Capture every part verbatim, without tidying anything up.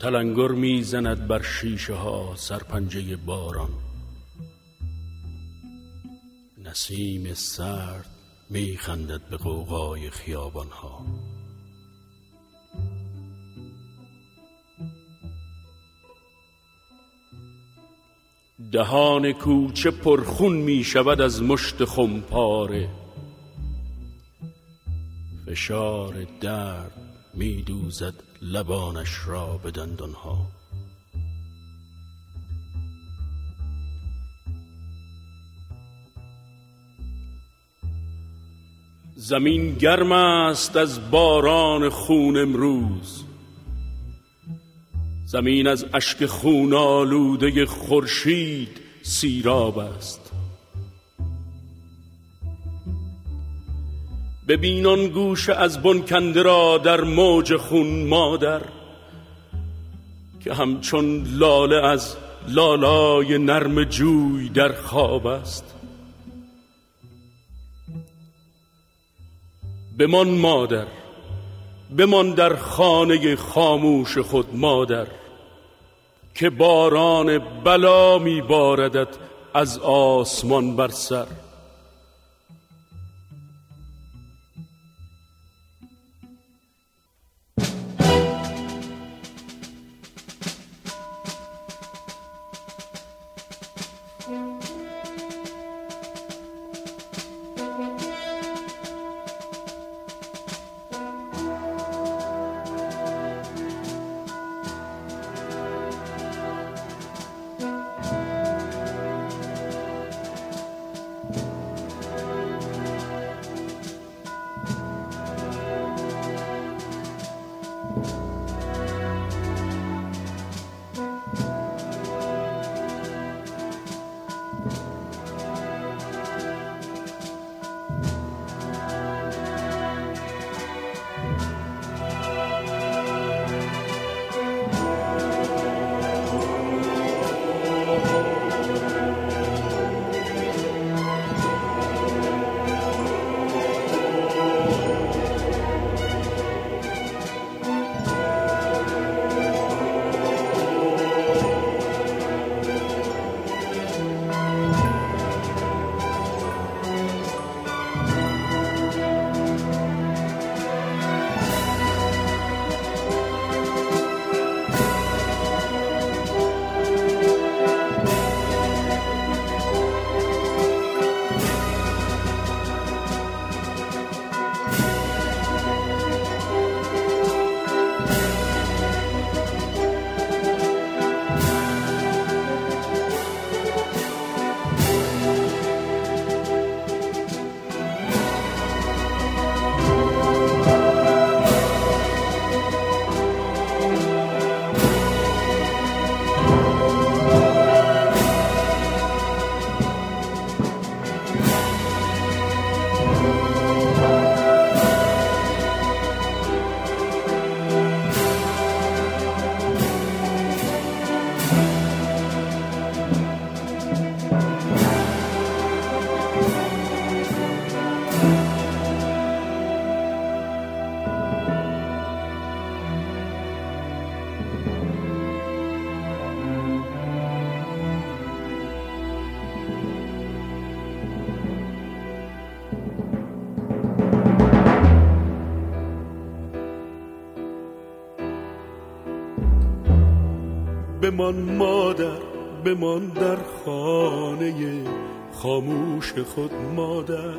تلنگر میزند بر شیشه ها سرپنجه باران. نسیم سرد میخندد به غوغای خیابان ها. دهان کوچه پرخون می شود از مشت خمپاره. فشار درد می دوزد لبانش را به دندانها. زمین گرم است از باران خون امروز. زمین از اشک خون آلوده خورشید سیراب است. ببین آن گوشه از بن کنده را در موج خون مادر، که همچون لاله از لالای نرم جوی در خواب است. بمان مادر، بمان در خانه خاموش خود مادر، که باران بلا می باردت از آسمان بر سر. بمان مادر، بمان در خانه خاموش خود مادر،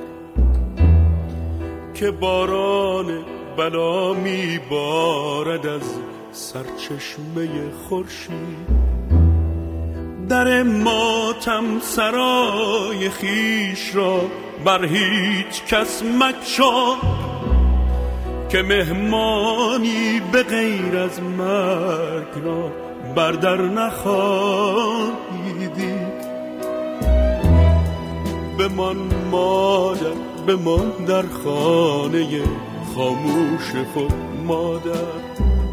که باران بلا می بارد از سرچشمه خورشید. در ماتم سرای خیش را بر هیچ کس مگشا، که مهمانی به غیر از مرگ را بر در نخواهی دید. بمان مادر، بمان در خانه خاموش خود مادر.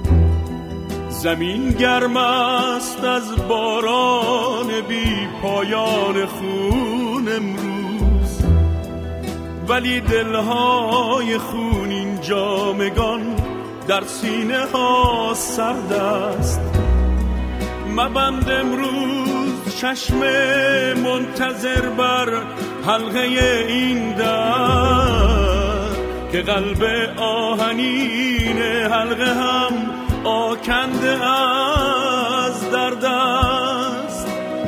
زمین گرم است از باران بی پایان خون امروز، ولی دلهای خونین جامگان در سینه ها سرد است. مبند امروز چشم منتظر بر حلقه این در که قلب آهنین حلقه هم آکنده از درد است.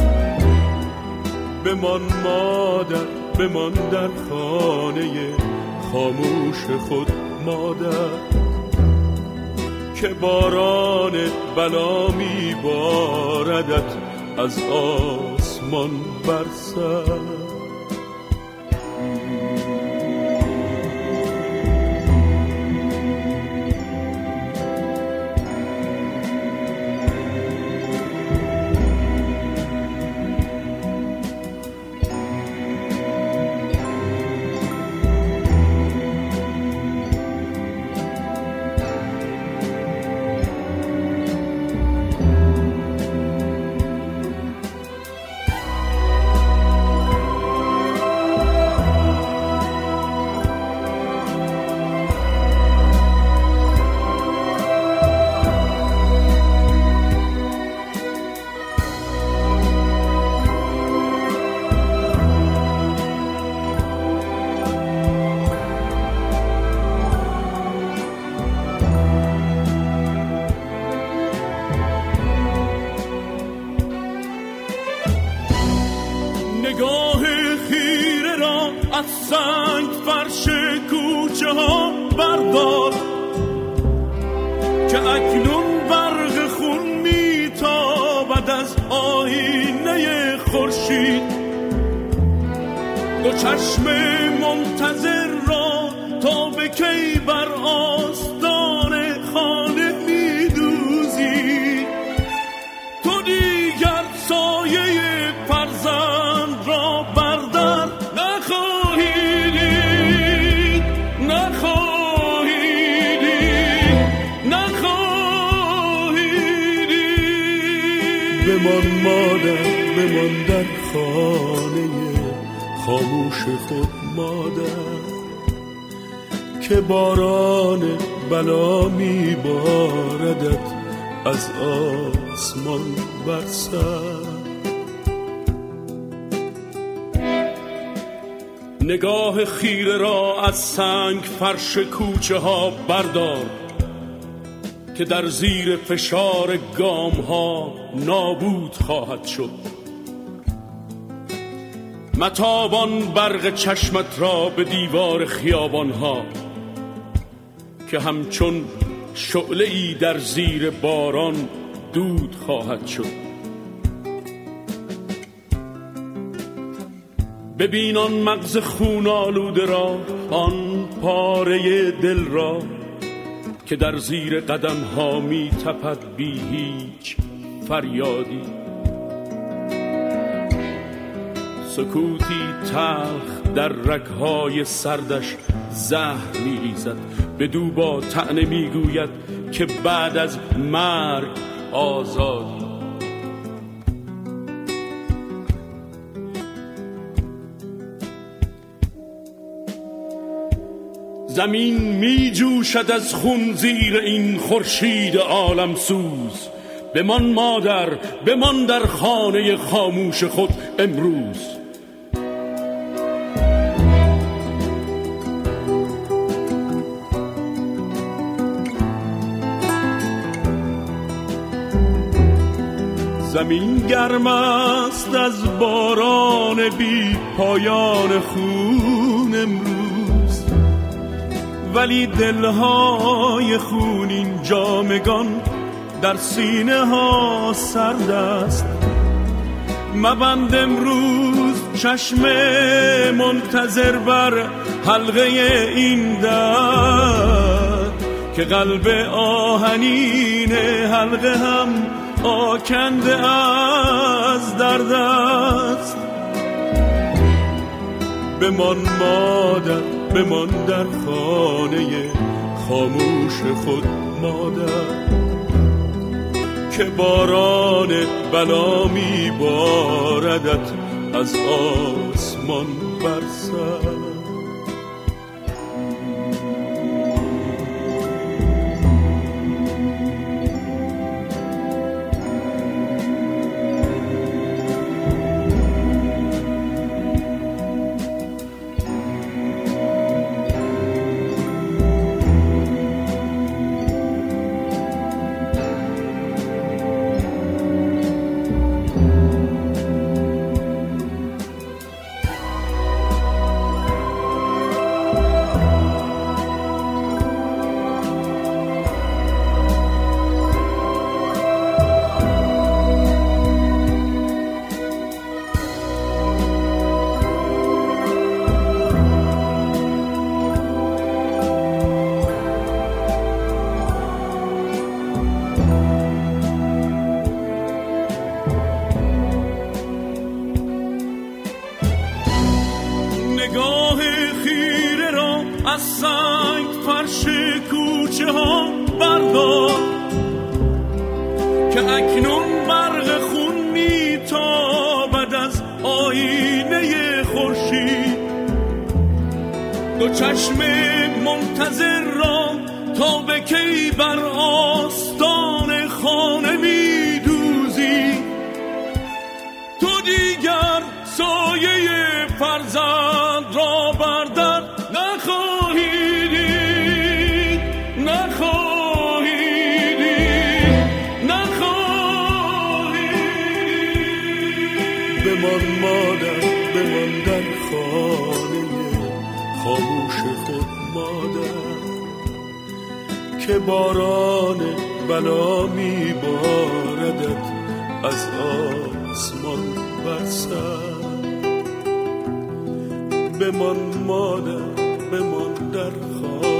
بمان مادر بمان در خانه خاموش خود مادر، که باران بلا می باردت از آسمان بر سر. نگاه خیره را از سنگ فرش کوچه ها بردار، که اکنون برق خون میتابد از آینه خورشید. دو چشم منتظر را تا به کی بر آستان خانه میدوزی. تو دیگر سایه فرزند را بردر نخواهی دید، نخواهی دید، نخواهی دید. بمان مادر بمان در خانه خاموش خود مادر، که باران بلا می باردت از آسمان بر سر. نگاه خیره را از سنگ فرش کوچه ها بردار، که در زیر فشار گام ها نابود خواهد شد. متابان برق چشمت را به دیوار خیابان ها، که همچون شعله‌ای در زیر باران دود خواهد شد. ببین آن مغز خون آلوده را، آن پاره دل را، که در زیر قدم ها می تپد بی هیچ فریادی. سکوتی تلخ در رگ‌های سردش زهر می‌ریزد، بدو با طعنه می‌گوید که بعد از مرگ آزادی. زمین می‌جوشد از خون زیر این خورشید عالم سوز. بمان مادر بمان در خانه خاموش خود امروز. زمین گرم است از باران بی پایان خون امروز، ولی دلهای خونین جامگان در سینه ها سرد است. مبند امروز چشم منتظر بر حلقه این در، که قلب آهنین حلقه هم آکنده از درد است. بمان مادر بمان در خانه خاموش خود مادر، که باران بلا می باردت از آسمان بر سر. از سنگ فرش کوچه ها بردار که اکنون برق خون میتابد از آینه خورشید. دو چشم منتظر را تا به کی بر آستان خانه میدوزی؟ تو دیگر سایه فرزند را بر در نخواهی دید، نخواهی دید، نخواهی دید. بمان مادر، بمان در خانه خاموش خود مادر، که باران بلا میباردت از آسمان بر سر. بمان مادر، بمان در خانه